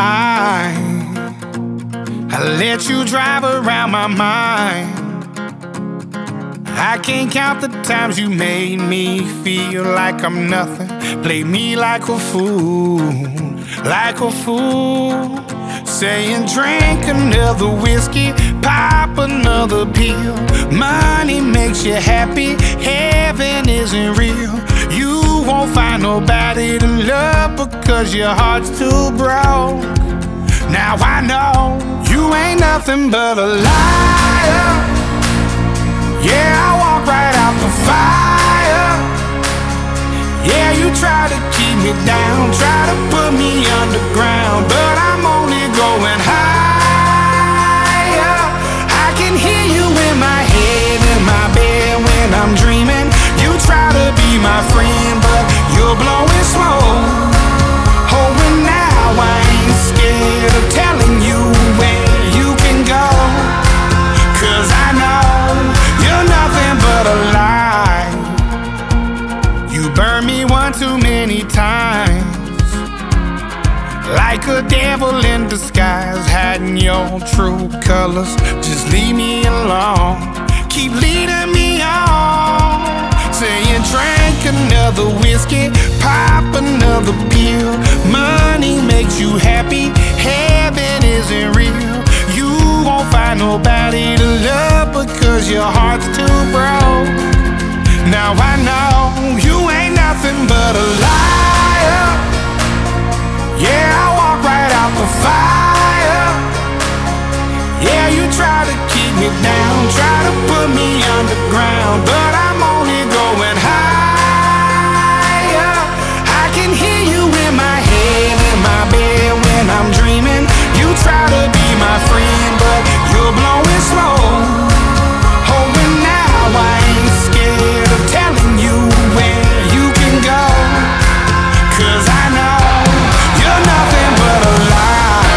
I let you drive around my mind. I can't count the times you made me feel like I'm nothing. Play me like a fool, like a fool. Saying drink another whiskey, pop another pill. Money makes you happy, heaven isn't real. You won't find nobody to love because your heart's too broke. Now I know you ain't nothing but a liar. Yeah, I walk right out the fire. Yeah, you try to keep me down, try to put me underground, but I'm only going higher. I can hear you in my head, in my bed when I'm dreaming. You try to be my friend, but you're blowing smoke. Oh, and now I ain't scared of telling you where you can go, 'cause I know you're nothing but a lie. You burned me one too many times, like a devil in disguise, hiding your true colors. Just leave me alone, keep leading me on. Saying drink another whiskey, pop another pill. Money makes you happy, heaven isn't real. You won't find nobody to love because your heart's too broke. Now I know you ain't nothing but a liar. Yeah, I walk right out the fire. Yeah, you try to keep me down, try to put me underground, but I'm only going higher. I can hear you in my head, in my bed when I'm dreaming. You try to be my friend, but you're blowing smoke. Oh, and now I ain't scared of telling you where you can go, 'cause I know you're nothing but a lie.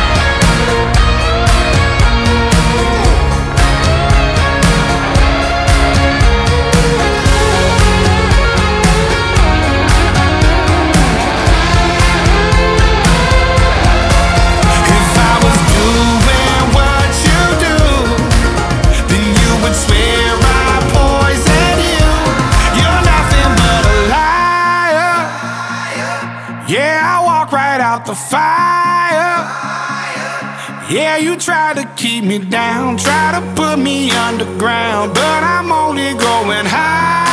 If I was doing what you do, then you would swear I poisoned you. You're nothing but a liar. Yeah, I walk right out the fire. Yeah, you try to keep me down, try to put me underground, but I'm only going high.